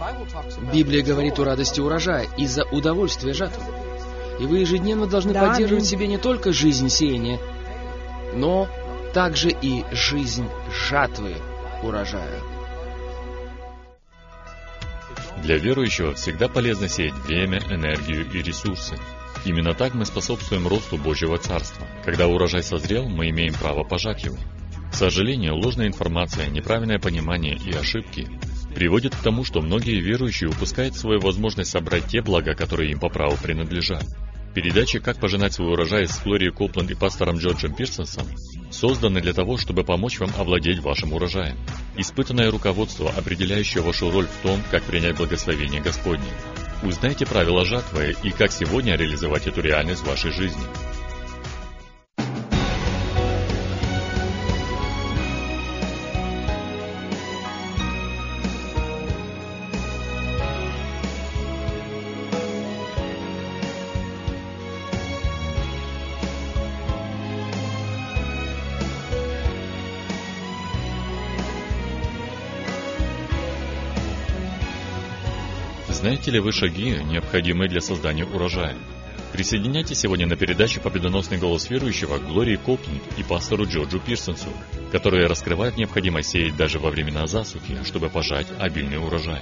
Библия говорит о радости урожая из-за удовольствия жатвы. И вы ежедневно должны поддерживать в себе не только жизнь сеяния, но также и жизнь жатвы урожая. Для верующего всегда полезно сеять время, энергию и ресурсы. Именно так мы способствуем росту Божьего Царства. Когда урожай созрел, мы имеем право пожать его. К сожалению, ложная информация, неправильное понимание и ошибки приводят к тому, что многие верующие упускают свою возможность собрать те блага, которые им по праву принадлежат. Передачи «Как пожинать свой урожай» с Глорией Копланд и пастором Джорджем Пирсонсом созданы для того, чтобы помочь вам овладеть вашим урожаем. Испытанное руководство, определяющее вашу роль в том, как принять благословение Господне. Узнайте правила жатвы и как сегодня реализовать эту реальность в вашей жизни. Знаете ли вы шаги, необходимые для создания урожая? Присоединяйтесь сегодня на передачу «Победоносный голос верующего» к Глории Копланд и пастору Джорджу Пирсонсу, которые раскрывают необходимость сеять даже во времена засухи, чтобы пожать обильный урожай.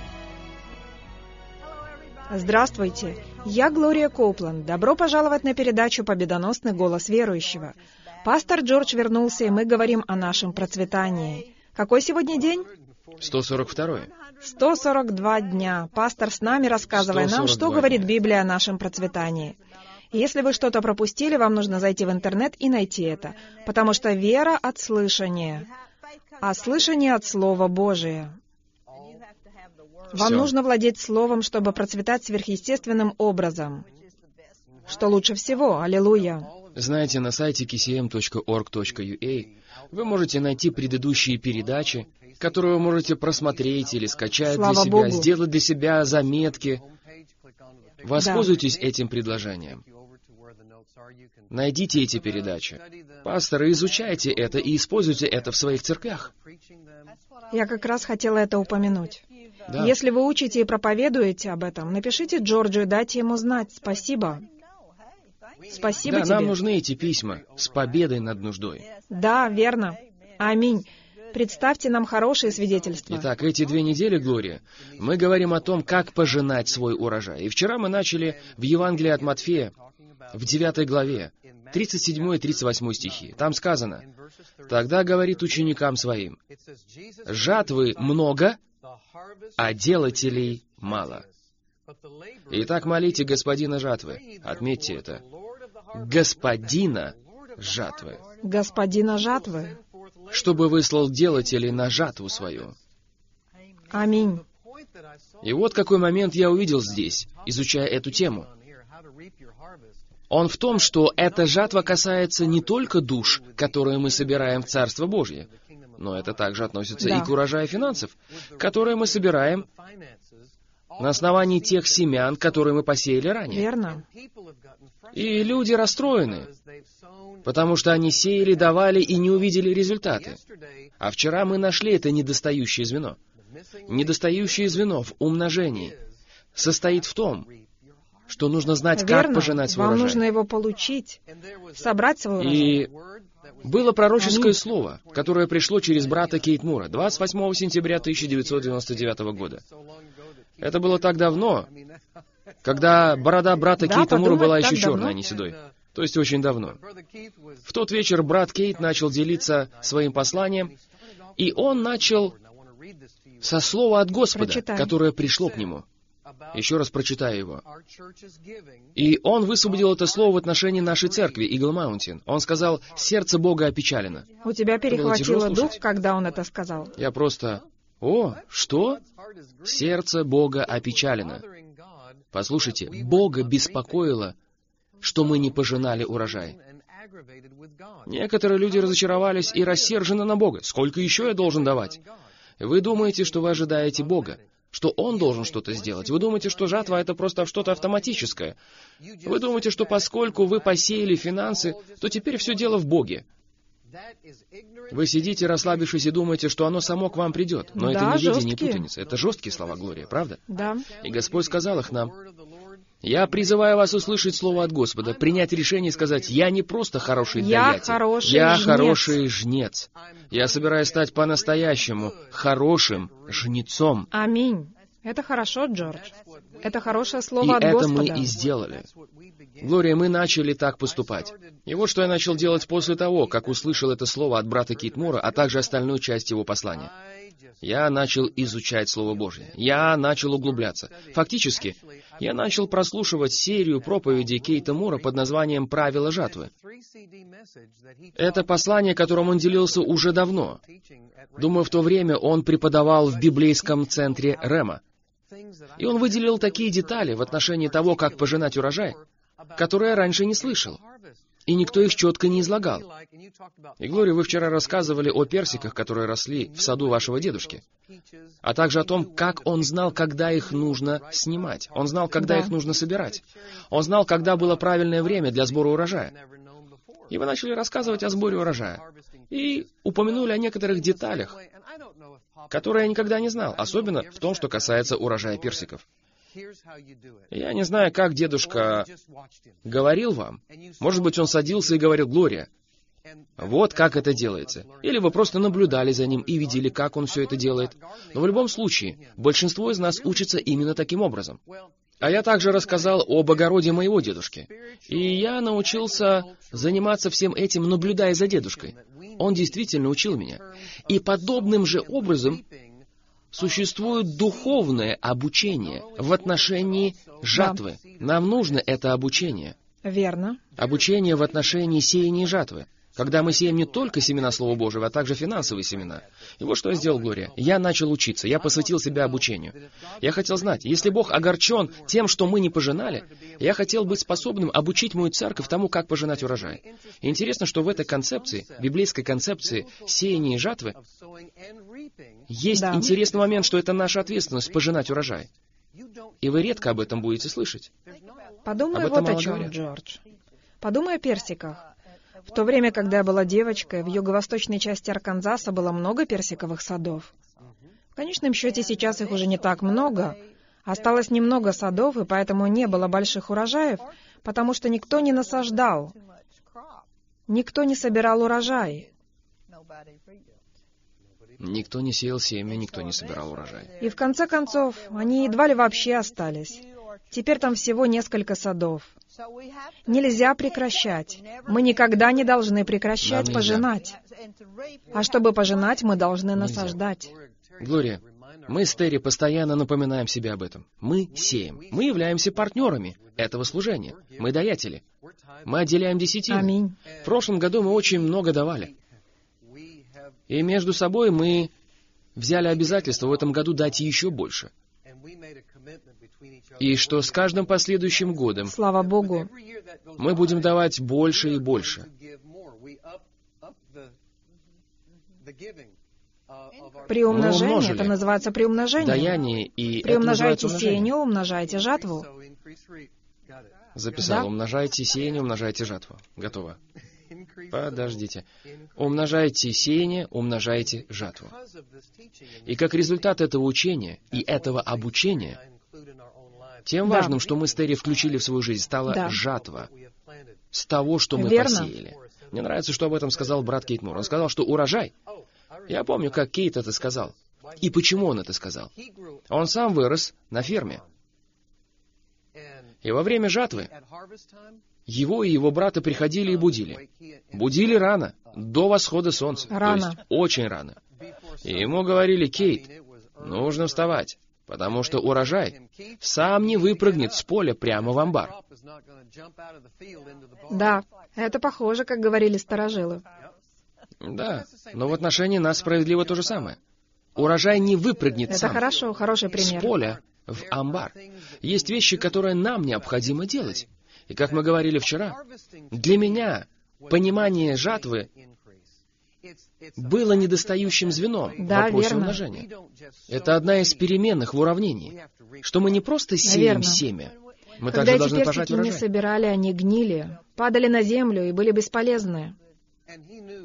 Здравствуйте, я Глория Копланд. Добро пожаловать на передачу «Победоносный голос верующего». Пастор Джордж вернулся, и мы говорим о нашем процветании. Какой сегодня день? 142-й. 142 дня. Пастор с нами, рассказывая нам, что говорит Библия о нашем процветании. Если вы что-то пропустили, вам нужно зайти в интернет и найти это, потому что вера от слышания, а слышание от Слова Божия. Вам нужно владеть Словом, чтобы процветать сверхъестественным образом. Что лучше всего? Аллилуйя! Знаете, на сайте kcm.org.ua вы можете найти предыдущие передачи, которые вы можете просмотреть или скачать для себя, Богу. сделать для себя заметки. Воспользуйтесь этим предложением. Найдите эти передачи. Пасторы, изучайте это и используйте это в своих церквях. Я как раз хотела это упомянуть. Да. Если вы учите и проповедуете об этом, напишите Джорджу и дайте ему знать. Спасибо. Спасибо тебе. Нам нужны эти письма с победой над нуждой. Да, верно. Аминь. Представьте нам хорошие свидетельства. Итак, эти 2 недели, Глория, мы говорим о том, как пожинать свой урожай. И вчера мы начали в Евангелии от Матфея, в 9 главе, 37 и 38 стихи. Там сказано: «Тогда говорит ученикам своим: жатвы много, а делателей мало. Итак, молите Господина жатвы». Отметьте это. Господина жатвы. Господина жатвы. Чтобы выслал делателей на жатву свою. Аминь. И вот какой момент я увидел здесь, изучая эту тему. Он в том, что эта жатва касается не только душ, которые мы собираем в Царство Божье, но это также относится и к урожаю финансов, которые мы собираем на основании тех семян, которые мы посеяли ранее. Верно. И люди расстроены, потому что они сеяли, давали и не увидели результаты. А вчера мы нашли это недостающее звено. Недостающее звено в умножении состоит в том, что нужно знать, как пожинать свой урожай. Вам нужно его получить, собрать свой урожай. И было пророческое слово, которое пришло через брата Кейт Мура 28 сентября 1999 года. Это было так давно, когда борода брата Кейта Мура была еще черная, а не седой. То есть очень давно. В тот вечер брат Кейт начал делиться своим посланием, и он начал со слова от Господа, которое пришло к нему. Еще раз прочитаю его. И он высвободил это слово в отношении нашей церкви, Eagle Mountain. Он сказал: «Сердце Бога опечалено». У тебя перехватило дух, когда он это сказал? Я просто... О, что? Сердце Бога опечалено. Послушайте, Бога беспокоило, что мы не пожинали урожай. Некоторые люди разочаровались и рассержены на Бога. Сколько еще я должен давать? Вы думаете, что вы ожидаете Бога, что Он должен что-то сделать. Вы думаете, что жатва — это просто что-то Вы сидите, расслабившись, и думаете, что оно само к вам придет. Но это не неведение и путаница. Это жесткие слова, Глория, правда? Да. И Господь сказал их нам. Я призываю вас услышать слово от Господа, принять решение и сказать: «Я не просто хороший даятель, я хороший жнец. Я собираюсь стать по-настоящему хорошим жнецом». Аминь. Это хорошо, Джордж. Это хорошее слово от Господа. И это мы и сделали. Глория, мы начали так поступать. И вот что я начал делать после того, как услышал это слово от брата Кейтмура, а также остальную часть его послания. Я начал изучать Слово Божье. Я начал углубляться. Фактически, я начал прослушивать серию проповедей Кейта Мура под названием «Правила жатвы». Это послание, которым он делился уже давно. Думаю, в то время он преподавал в библейском центре Рема. И он выделил такие детали в отношении того, как пожинать урожай, которые я раньше не слышал. И никто их четко не излагал. И, Глория, вы вчера рассказывали о персиках, которые росли в саду вашего дедушки, а также о том, как он знал, когда их нужно снимать. Он знал, когда их нужно собирать. Он знал, когда было правильное время для сбора урожая. И вы начали рассказывать о сборе урожая. И упомянули о некоторых деталях, которые я никогда не знал, особенно в том, что касается урожая персиков. Я не знаю, как дедушка говорил вам. Может быть, он садился и говорил: «Глория, вот как это делается». Или вы просто наблюдали за ним и видели, как он все это делает. Но в любом случае, большинство из нас учится именно таким образом. А я также рассказал об огороде моего дедушки. И я научился заниматься всем этим, наблюдая за дедушкой. Он действительно учил меня. И подобным же образом существует духовное обучение в отношении жатвы. Нам нужно это обучение. Верно. Обучение в отношении сеяния и жатвы. Когда мы сеем не только семена Слова Божьего, а также финансовые семена. И вот что я сделал, Глория. Я начал учиться, я посвятил себя обучению. Я хотел знать, если Бог огорчен тем, что мы не пожинали, я хотел быть способным обучить мою церковь тому, как пожинать урожай. И интересно, что в этой концепции, библейской концепции сеяния и жатвы, есть интересный момент, что это наша ответственность пожинать урожай. И вы редко об этом будете слышать. Подумай вот о чем, Джордж. Подумай о персиках. В то время, когда я была девочкой, в юго-восточной части Арканзаса было много персиковых садов. В конечном счете сейчас их уже не так много. Осталось немного садов, и поэтому не было больших урожаев, потому что никто не насаждал. Никто не собирал урожай. Никто не сеял семя, никто не собирал урожай. И в конце концов, они едва ли вообще остались. Теперь там всего несколько садов. Нельзя прекращать. Мы никогда не должны прекращать пожинать. А чтобы пожинать, мы должны насаждать. Глория, мы с Терри постоянно напоминаем себе об этом. Мы сеем. Мы являемся партнерами этого служения. Мы даятели. Мы отделяем десятину. Аминь. В прошлом году мы очень много давали. И между собой мы взяли обязательство в этом году дать еще больше. И что с каждым последующим годом, слава Богу, мы будем давать больше и больше. Приумножение, это называется приумножение. Даяние, и приумножайте сеяние, умножайте жатву. Записал. Да? Умножайте сеяние, умножайте жатву. Готово. Подождите. Умножайте сеяние, умножайте жатву. И как результат этого учения и этого обучения, тем важным, что мы с Терри включили в свою жизнь, стала жатва с того, что мы посеяли. Мне нравится, что об этом сказал брат Кейт Мур. Он сказал, что урожай... Я помню, как Кейт это сказал. И почему он это сказал. Он сам вырос на ферме. И во время жатвы его и его брата приходили и будили. Будили рано, до восхода солнца. Рано. То есть очень рано. И ему говорили: «Кейт, нужно вставать, потому что урожай сам не выпрыгнет с поля прямо в амбар». Да, это похоже, как говорили старожилы. Да, но в отношении нас справедливо то же самое. Урожай не выпрыгнет это сам хорошо, хороший пример. с поля в амбар. Есть вещи, которые нам необходимо делать. И как мы говорили вчера, для меня понимание жатвы было недостающим звеном в вопросе умножения. Это одна из переменных в уравнении, что мы не просто сеем семя, мы также должны пожать урожай. Когда эти персики не собирали, они гнили, падали на землю и были бесполезны.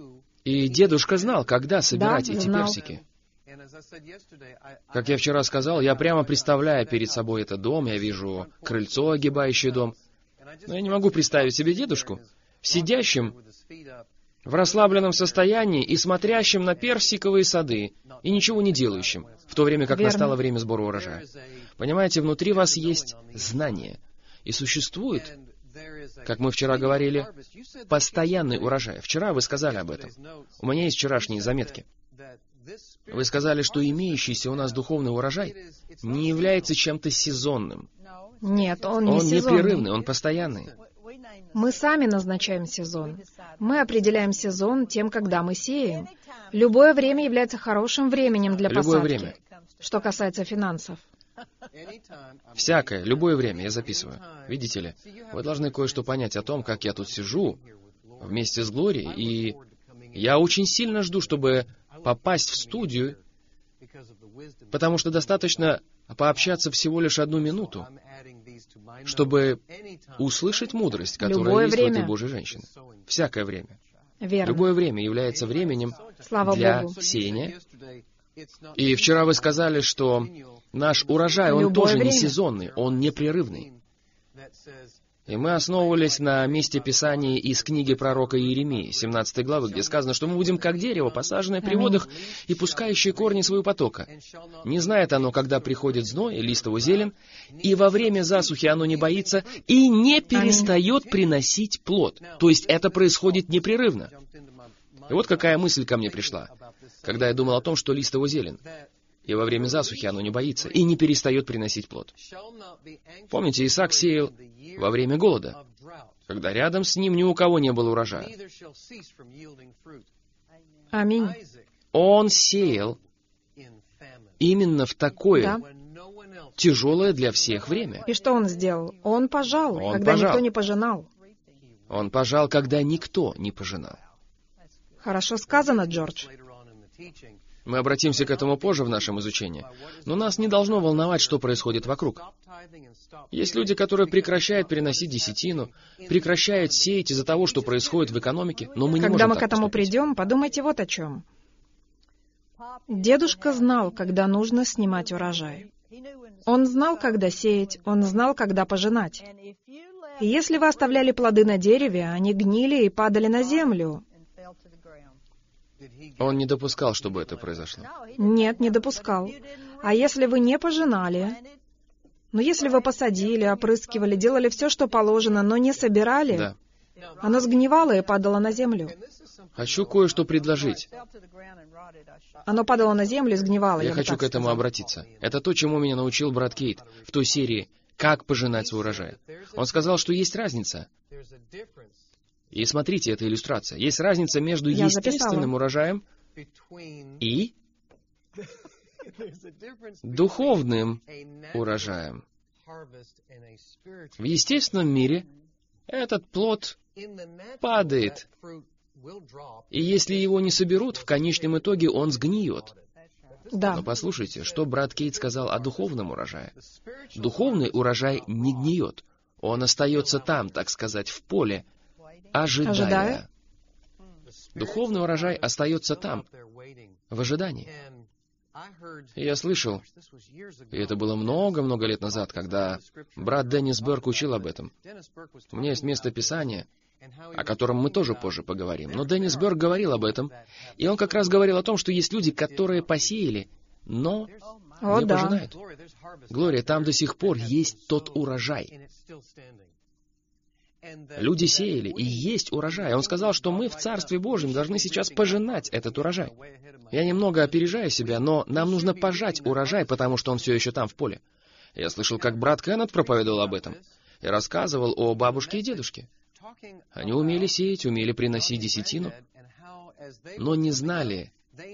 И дедушка знал, когда собирать эти знал. персики. Как я вчера сказал, я прямо представляю перед собой этот дом, я вижу крыльцо, огибающее дом. Но я не могу представить себе дедушку, сидящим в расслабленном состоянии и смотрящим на персиковые сады, и ничего не делающим, в то время как настало время сбора урожая. Понимаете, внутри вас есть знание, и существует, как мы вчера говорили, постоянный урожай. Вчера вы сказали об этом. У меня есть вчерашние заметки. Вы сказали, что имеющийся у нас духовный урожай не является чем-то сезонным. Нет, он не Он сезонный. непрерывный, он постоянный. Мы сами назначаем сезон. Мы определяем сезон тем, когда мы сеем. Любое время является хорошим временем для посадки. Любое время. Что касается финансов. Всякое, любое время я записываю. Видите ли, вы должны кое-что понять о том, как я тут сижу вместе с Глорией, и я очень сильно жду, чтобы попасть в студию, потому что достаточно пообщаться всего лишь 1 минуту, чтобы услышать мудрость, которая Любое есть время. в этой Божьей женщине. Всякое время. Верно. Любое время является временем Слава для Богу. сеяния. И вчера вы сказали, что наш урожай, он Любое тоже не время. сезонный, он непрерывный. И мы основывались на месте Писания из книги пророка Иеремии, 17 главы, где сказано, что мы будем как дерево, посаженное при водах и пускающее корни своего потока. Не знает оно, когда приходит зной, лист его зелен, и во время засухи оно не боится и не перестает приносить плод. То есть это происходит непрерывно. И вот какая мысль ко мне пришла, когда я думал о том, что лист его зелен. И во время засухи оно не боится и не перестает приносить плод. Помните, Исаак сеял во время голода, когда рядом с ним ни у кого не было урожая. Аминь. Он сеял именно в такое Да. тяжелое для всех время. И что он сделал? Он пожал, Он когда пожал. никто не пожинал. Он пожал, когда никто не пожинал. Хорошо сказано, Джордж. Мы обратимся к этому позже в нашем изучении. Но нас не должно волновать, что происходит вокруг. Есть люди, которые прекращают приносить десятину, прекращают сеять из-за того, что происходит в экономике, но мы не Когда можем мы так к этому поступить. придем, подумайте вот о чем. Дедушка знал, когда нужно снимать урожай. Он знал, когда сеять, он знал, когда пожинать. И если вы оставляли плоды на дереве, они гнили и падали на землю. Он не допускал, чтобы это произошло. Нет, не допускал. А если вы не пожинали, но если вы посадили, опрыскивали, делали все, что положено, но не собирали, Да. оно сгнивало и падало на землю. Хочу кое-что предложить. Оно падало на землю и сгнивало. Я бы хочу так к этому сказала. обратиться. Это то, чему меня научил брат Кейт в той серии «Как пожинать свой урожай». Он сказал, что есть разница. И смотрите, это иллюстрация. Есть разница между Я естественным записала. урожаем и духовным урожаем. В естественном мире этот плод падает, и если его не соберут, в конечном итоге он сгниет. Да. Но послушайте, что брат Кейт сказал о духовном урожае. Духовный урожай не гниет. Он остается там, так сказать, в поле, ожидая. Духовный урожай остается там, в ожидании. И я слышал, и это было много-много лет назад, когда брат Деннис Берг учил об этом. У меня есть место Писания, о котором мы тоже позже поговорим. Но Деннис Берг говорил об этом, и он как раз говорил о том, что есть люди, которые посеяли, но О, не да. пожинают. Глория, там до сих пор есть тот урожай. Люди сеяли, и есть урожай. Он сказал, что мы в Царстве Божьем должны сейчас пожинать этот урожай. Я немного опережаю себя, но нам нужно пожать урожай, потому что он все еще там, в поле. Я слышал, как брат Кеннет проповедовал об этом и рассказывал о бабушке и дедушке. Они умели сеять, умели приносить десятину, но не знали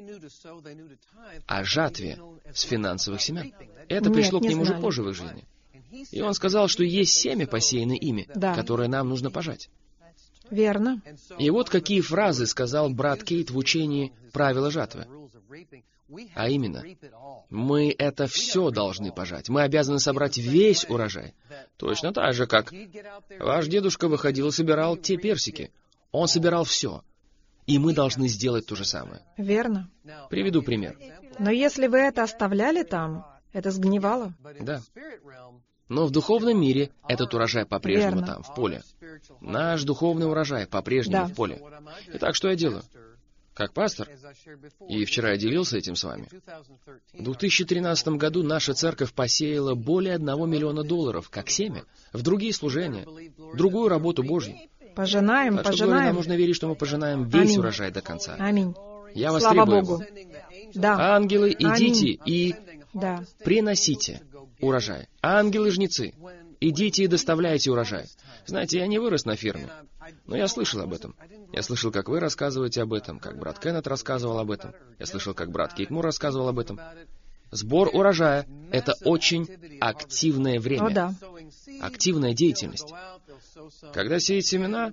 о жатве с финансовых семян. Это Нет, пришло к не ним уже знали. позже в их жизни. И он сказал, что есть семя, посеянное ими, Да. которое нам нужно пожать. Верно. И вот какие фразы сказал брат Кейт в учении «Правила жатвы». А именно, мы это все должны пожать. Мы обязаны собрать весь урожай. Точно так же, как ваш дедушка выходил и собирал те персики. Он собирал все. И мы должны сделать то же самое. Верно. Приведу пример. Но если вы это оставляли там, это сгнивало. Да. Но в духовном мире этот урожай по-прежнему Верно. там, в поле. Наш духовный урожай по-прежнему Да. в поле. Итак, что я делаю? Как пастор, и вчера я делился этим с вами, в 2013 году наша церковь посеяла более $1 миллиона как семя в другие служения, в другую работу Божью. Пожинаем, Так что, Глория, нам пожинаем. нужно верить, что мы пожинаем весь Аминь. урожай до конца. Аминь. Я вас Слава требую. Богу. Да, Ангелы, идите и да. приносите урожай. Ангелы-жнецы, идите и доставляйте урожай. Знаете, я не вырос на ферме, но я слышал об этом. Я слышал, как вы рассказываете об этом, как брат Кеннет рассказывал об этом. Я слышал, как брат Кейт Мур рассказывал об этом. Сбор урожая — это очень активное время. О, да. Активная деятельность. Когда сеять семена,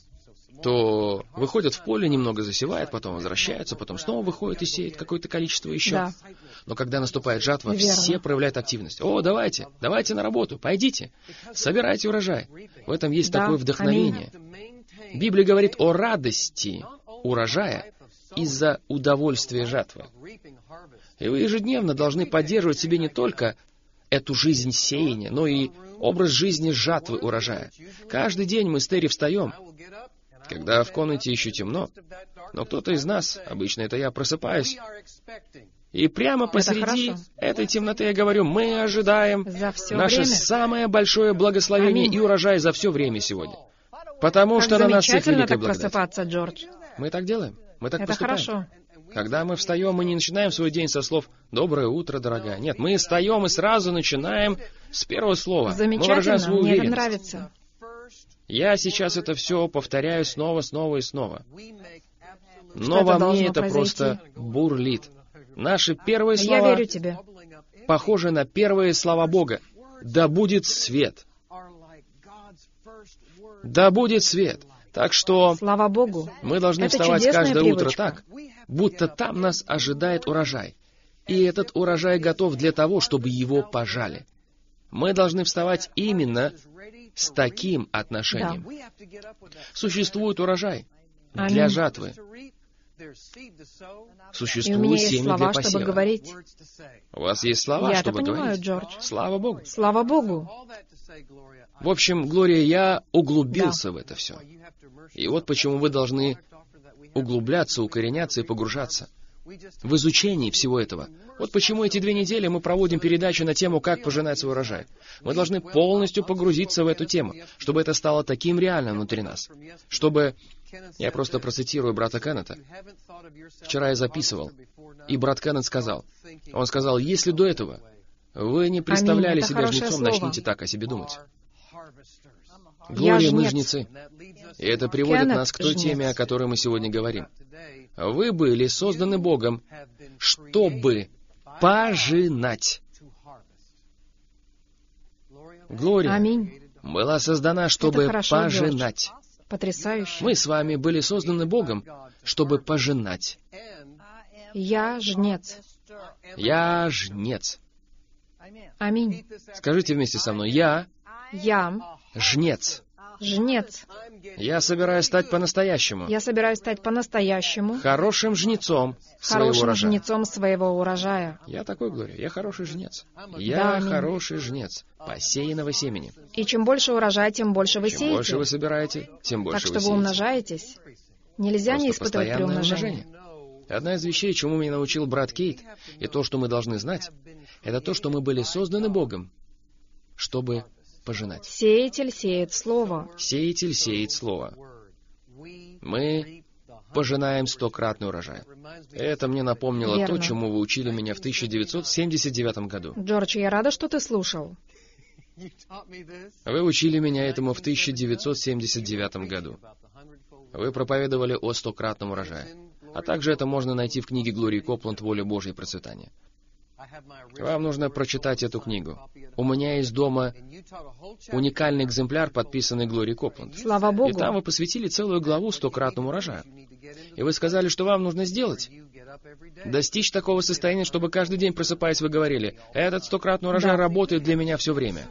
то выходят в поле, немного засевают, потом возвращаются, потом снова выходят и сеют какое-то количество еще. Да. Но когда наступает жатва, Верно. все проявляют активность. О, давайте на работу, пойдите, собирайте урожай. В этом есть Да. такое вдохновение. Библия говорит о радости урожая из-за удовольствия жатвы. И вы ежедневно должны поддерживать в себе не только эту жизнь сеяния, но и образ жизни жатвы урожая. Каждый день мы с Терри встаем, когда в комнате еще темно, но кто-то из нас, обычно это я, просыпаюсь, и прямо посреди хорошо. этой темноты я говорю, мы ожидаем За все наше время. самое большое благословение Аминь. и урожай за все время сегодня. Потому Как что на нас всех замечательно великая так благодать. просыпаться, Джордж. Мы так делаем, мы так Это поступаем. хорошо. Когда мы встаем, мы не начинаем свой день со слов «Доброе утро, дорогая». Нет, мы встаем и сразу начинаем с первого слова. Мы выражаем Замечательно, свою мне это уверенность. нравится. Я сейчас это все повторяю снова и снова. Но Что-то во мне должно это произойти. просто бурлит. Наши первые Я слова верю тебе. похожи на первые слова Бога. «Да будет свет». «Да будет свет». Так что Слава Богу. мы должны Это вставать чудесная каждое утро привычка. так, будто там нас ожидает урожай. И этот урожай готов для того, чтобы его пожали. Мы должны вставать именно с таким отношением. Существует урожай для Аминь. жатвы. И у меня Существуют есть семя слова, для чтобы посева. говорить. У вас есть слова, Я это чтобы понимаю, говорить? Джордж. Слава Богу. Слава Богу. В общем, Глория, я углубился в это все. И вот почему вы должны углубляться, укореняться и погружаться в изучении всего этого. Вот почему эти 2 недели мы проводим передачи на тему «Как пожинать свой урожай». Мы должны полностью погрузиться в эту тему, чтобы это стало таким реальным внутри нас. Чтобы... Я просто процитирую брата Кеннета. Вчера я записывал, и брат Кеннет сказал, он сказал, если до этого вы не представляли это себя хорошее жнецом, слово. начните так о себе думать. Я Глория, мы жнец. жнецы. И это приводит Кеннет нас к той жнец. теме, о которой мы сегодня говорим. Вы были созданы Богом, чтобы пожинать. Глория Аминь. была создана, чтобы хорошо, пожинать. Потрясающе. Мы с вами были созданы Богом, чтобы пожинать. Я жнец. Я жнец. Аминь. Скажите вместе со мной, я Я жнец. жнец. Я собираюсь стать по-настоящему Я собираюсь стать по-настоящему хорошим жнецом своего хорошим урожая. жнецом своего урожая. Я такой говорю, я хороший жнец. Да, Я аминь. хороший жнец посеянного семени. И чем больше урожая, тем больше вы Чем больше сеете. вы собираете, тем Так больше что вы вы сеете. умножаетесь. Нельзя не Просто испытывать постоянное приумножение. умножение. Одна из вещей, чему меня научил брат Кейт, и то, что мы должны знать, это то, что мы были созданы Богом, чтобы пожинать. Сеятель сеет слово. Сеятель сеет слово. Мы пожинаем 100-кратный урожай. Это мне напомнило Верно. то, чему вы учили меня в 1979 году. Джордж, я рада, что ты слушал. Вы учили меня этому в 1979 году. Вы проповедовали о 100-кратном урожае. А также это можно найти в книге Глории Копланд «Воля Божья и процветание». Вам нужно прочитать эту книгу. У меня есть дома уникальный экземпляр, подписанный Глорией Копланд. Слава И Богу. там вы посвятили целую главу 100-кратному урожаю. И вы сказали, что вам нужно сделать. Достичь такого состояния, чтобы каждый день, просыпаясь, вы говорили, «Этот 100-кратный урожай Да. работает для меня все время».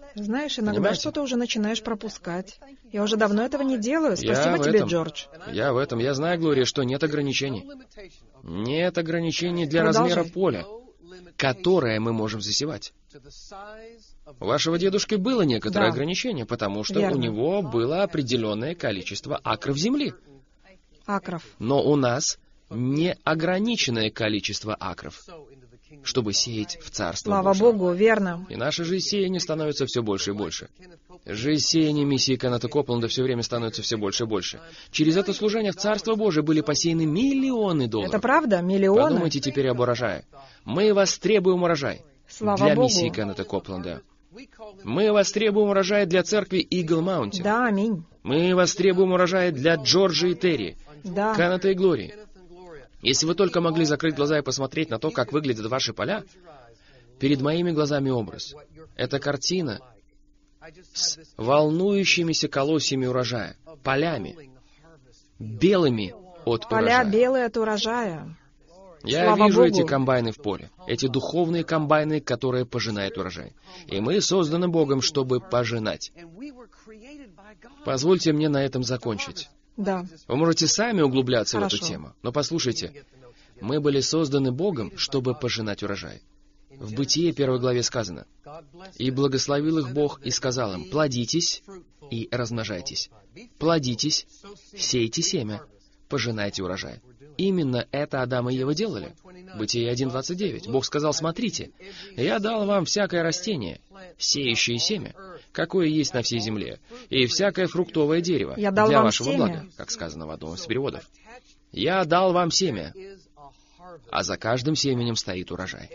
Знаешь, иногда Понимаете? что-то уже начинаешь пропускать. Я уже давно этого не делаю. Спасибо в тебе, этом. Джордж. Я в этом. Я знаю, Глория, что нет ограничений. Нет ограничений для Продолжай. размера поля, которое мы можем засевать. У вашего дедушки было некоторое Да. ограничение, потому что Верно. у него было определенное количество акров земли. Акров. Но у нас неограниченное количество акров, чтобы сеять в Царство Слава Божие. Богу, верно. И наше жизнь сеяния становится все больше и больше. Жизнь сеяния миссии Кеннета Копланда все время становится все больше и больше. Через это служение в Царство Божие были посеяны миллионы долларов. Это правда? Миллионы? Подумайте теперь об урожае. Мы востребуем урожай Слава для Богу. миссии Кеннета Копланда. Мы востребуем урожай для церкви Eagle Mountain. Да, аминь. Мы востребуем урожай для Джорджа и Терри, Да. Кеннета и Глории. Если вы только могли закрыть глаза и посмотреть на то, как выглядят ваши поля, перед моими глазами образ. Это картина с волнующимися колосьями урожая, полями, белыми от Поля урожая. белые от урожая. Я Слава вижу Богу. эти комбайны в поле, эти духовные комбайны, которые пожинают урожай. И мы созданы Богом, чтобы пожинать. Позвольте мне на этом закончить. Да. Вы можете сами углубляться в эту Хорошо. тему, но послушайте, мы были созданы Богом, чтобы пожинать урожай. В Бытие 1 главе сказано: «И благословил их Бог и сказал им: плодитесь и размножайтесь, плодитесь, сейте семя, пожинайте урожай». Именно это Адам и Ева делали. Бытие 1:29. Бог сказал: «Смотрите, я дал вам всякое растение, сеющее семя, какое есть на всей земле, и всякое фруктовое дерево Я дал для вам вашего семя». блага», как сказано в одном из переводов. «Я дал вам семя, а за каждым семенем стоит урожай».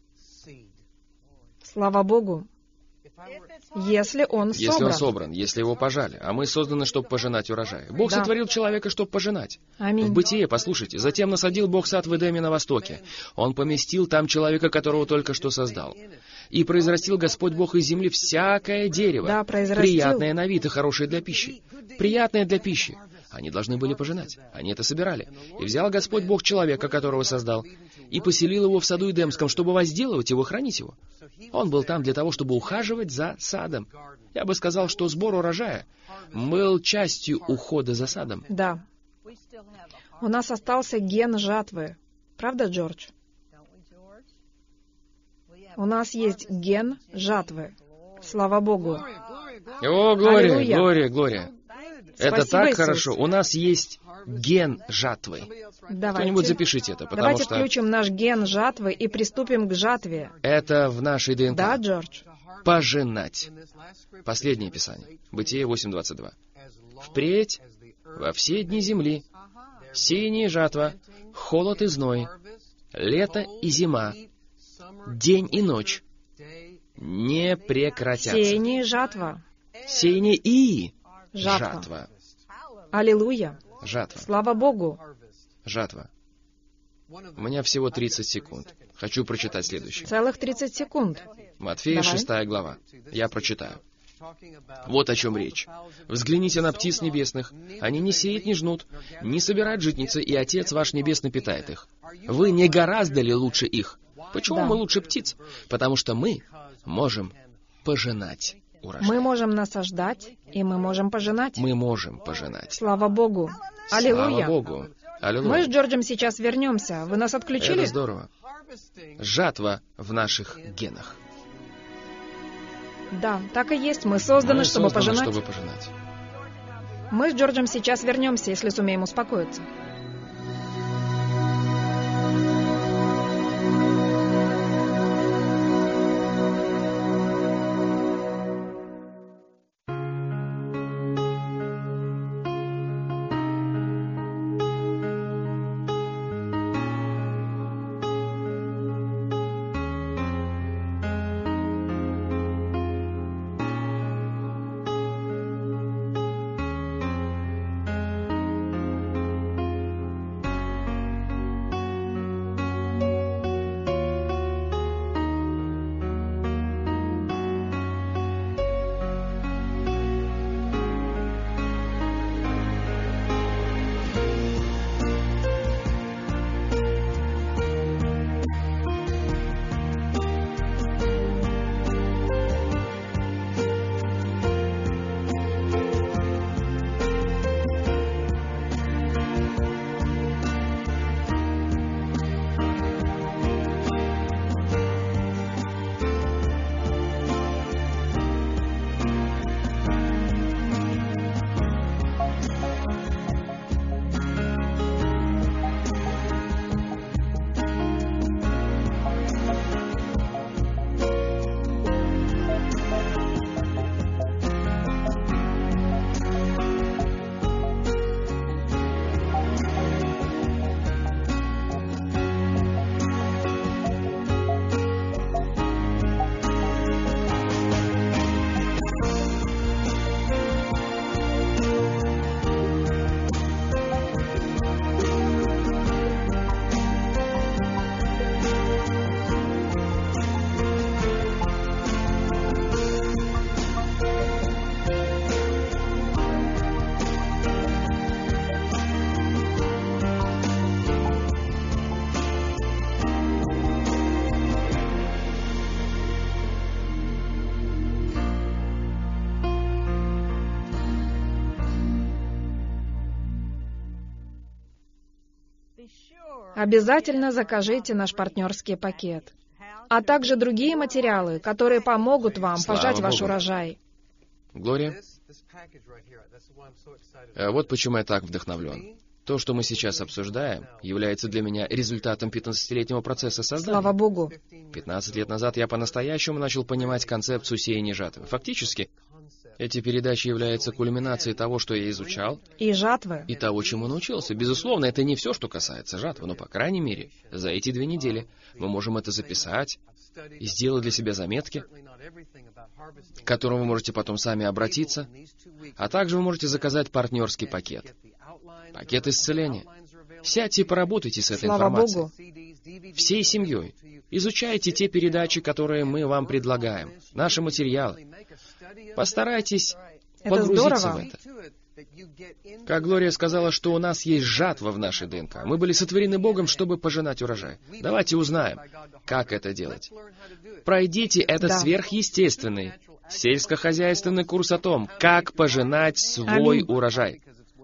Слава Богу. Если он Если собран. он собран, если его пожали, а мы созданы, чтобы пожинать урожай. Бог Да. сотворил человека, чтобы пожинать. Аминь. В Бытие, послушайте, затем насадил Бог сад в Эдеме на востоке. Он поместил там человека, которого только что создал. И произрастил Господь Бог из земли всякое дерево, Да, произрастил. приятное на вид и хорошее для пищи. Приятное для пищи. Они должны были пожинать. Они это собирали. И взял Господь Бог человека, которого создал, и поселил его в саду Эдемском, чтобы возделывать его, хранить его. Он был там для того, чтобы ухаживать за садом. Я бы сказал, что сбор урожая был частью ухода за садом. Да. У нас остался ген жатвы. Правда, Джордж? У нас есть ген жатвы. Слава Богу. О, Глория, Аллилуйя. Глория, Глория. Это Спасибо, так Иисус. хорошо. У нас есть ген жатвы. Кто-нибудь Давайте. запишите это, потому Давайте что включим наш ген жатвы и приступим к жатве. это в нашей ДНК. Да, Джордж? Пожинать. Последнее Писание. Бытие 8:22. «Впредь во все дни земли сеяние и жатва, холод и зной, лето и зима, день и ночь не прекратятся». Сеяние и жатва. Сеяние и Жатва. жатва. Аллилуйя. Жатва. Слава Богу. Жатва. У меня всего 30 секунд. Хочу прочитать следующее. Целых 30 секунд. Матфея, Давай. 6 глава. Я прочитаю. Вот о чем речь. «Взгляните на птиц небесных. Они не сеют, не жнут, не собирают житницы, и Отец ваш Небесный питает их. Вы не гораздо ли лучше их? Почему Да. мы лучше птиц? Потому что мы можем пожинать урожай. Мы можем насаждать, и мы можем пожинать. Мы можем пожинать. Слава Богу. Слава Аллилуйя. Богу. Мы Аллилуйя. с Джорджем сейчас вернемся. Вы нас отключили? Это здорово. Жатва в наших генах. Да, так и есть. Мы созданы, Мы чтобы созданы, пожинать. чтобы пожинать. Мы с Джорджем сейчас вернемся, если сумеем успокоиться. Обязательно закажите наш партнерский пакет, а также другие материалы, которые помогут вам Слава пожать ваш Богу. урожай. Глория, вот почему я так вдохновлен. То, что мы сейчас обсуждаем, является для меня результатом 15-летнего процесса создания. Слава Богу. 15 лет назад я по-настоящему начал понимать концепцию сеяния и жатвы. Фактически, эти передачи являются кульминацией того, что я изучал, И жатвы. и того, чему научился. Безусловно, это не все, что касается жатвы, но, по крайней мере, за эти 2 недели мы можем это записать и сделать для себя заметки, к которым вы можете потом сами обратиться, а также вы можете заказать партнерский пакет. Пакет исцеления. Сядьте и поработайте с этой Слава информацией. Богу. Всей семьей. Изучайте те передачи, которые мы вам предлагаем, наши материалы. Постарайтесь Это погрузиться здорово. в это. Как Глория сказала, что у нас есть жатва в нашей ДНК. Мы были сотворены Богом, чтобы пожинать урожай. Давайте узнаем, как это делать. Пройдите этот Да. сверхъестественный сельскохозяйственный курс о том, как пожинать свой Аминь. урожай.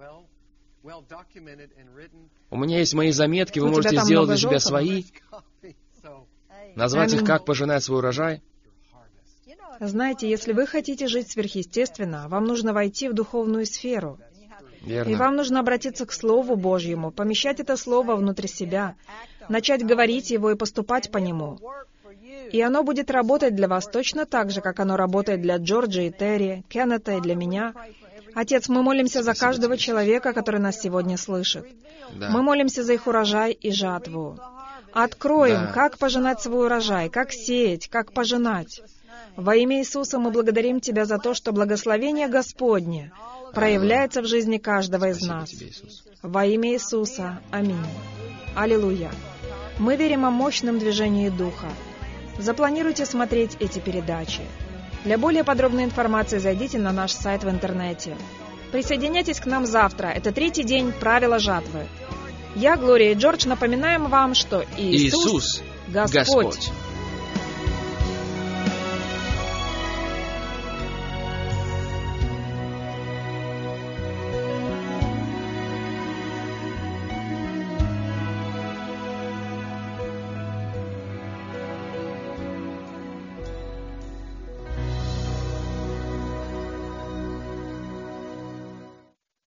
У меня есть мои заметки, вы У тебя можете там сделать много для себя желтого? свои, назвать их Аминь. «Как пожинать свой урожай». Знаете, если вы хотите жить сверхъестественно, вам нужно войти в духовную сферу. И Верно. вам нужно обратиться к Слову Божьему, помещать это Слово внутрь себя, начать говорить его и поступать по нему. И оно будет работать для вас точно так же, как оно работает для Джорджа и Терри, Кеннета и для меня. Отец, мы молимся за Спасибо каждого тебе. человека, который нас сегодня слышит. Да. Мы молимся за их урожай и жатву. Откроем, Да. как пожинать свой урожай, как сеять, как пожинать. Во имя Иисуса мы благодарим Тебя за то, что благословение Господне проявляется в жизни каждого из Спасибо нас. тебе, Иисус. Во имя Иисуса. Аминь. Аллилуйя. Мы верим о мощном движении Духа. Запланируйте смотреть эти передачи. Для более подробной информации зайдите на наш сайт в интернете. Присоединяйтесь к нам завтра. Это 3-й день правила жатвы. Я, Глория и Джордж, напоминаем вам, что Иисус, Иисус, Господь. Господь.